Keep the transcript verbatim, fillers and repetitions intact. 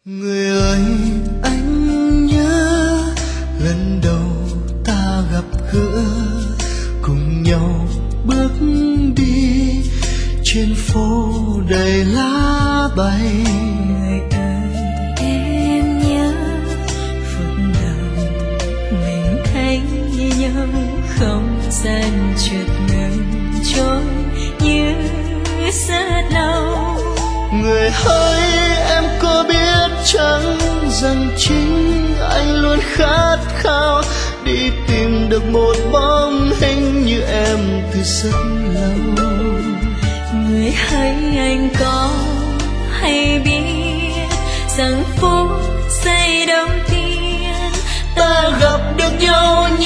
Người ơi, anh nhớ lần đầu ta gặp gỡ, cùng nhau bước đi trên phố đầy lá bay. Người ơi, em nhớ phút đầu mình thấy nhau, không gian chợt ngừng trôi như rất lâu. Người ơi, em có biết chăng rằng chính anh luôn khát khao đi tìm được một bóng hình như em từ rất lâu. Người hỡi, anh có hay biết rằng phút giây đầu tiên Ta gặp được nhau